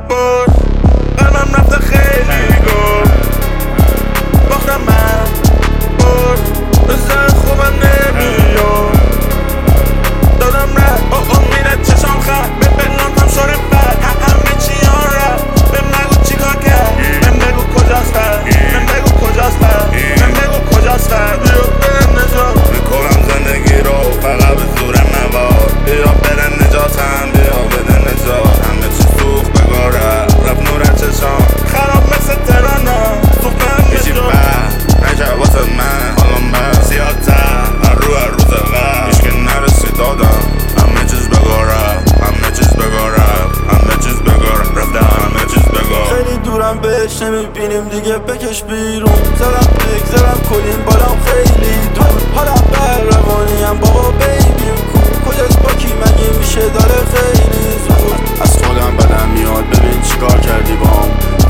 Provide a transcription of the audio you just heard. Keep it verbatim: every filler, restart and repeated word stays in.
باز قلبم رفته خیلی گل باختم من باز بزن خوبم نمیاد دادم رد او او میره چشم خد به بلانتم شده بد همه چی ها رد بهم نگو چی کار کرد بهم بگو کجاست بد بهم بگو کجاست بد بهم بگو کجاست بد بیا برم نجات میکنم زندگی رو فقط به زور مواد بیا برم نجاتم بیا بده نجات همه چی سوخت بگاره رفت نور چشم خراب مثل ترانم سوختم هیچی بد نکرد واسه من حالم بد زیادتر هر رو هر روز قبل هیچ که نرسید دادم همه چیز بگاره همه چیز بگاره همه چیز بگاره رفتم همه چیز بگاره خیلی دورم بهش نمیبینیم دیگه بکش بیرون زدم بک زدم کلیم بالام خیلی دور حالم بر روانیم بابا بیبیم کو کجاست با کی مگه میشه داره خیلی زود از خودم بدم میاد ببین چیکار کردی بام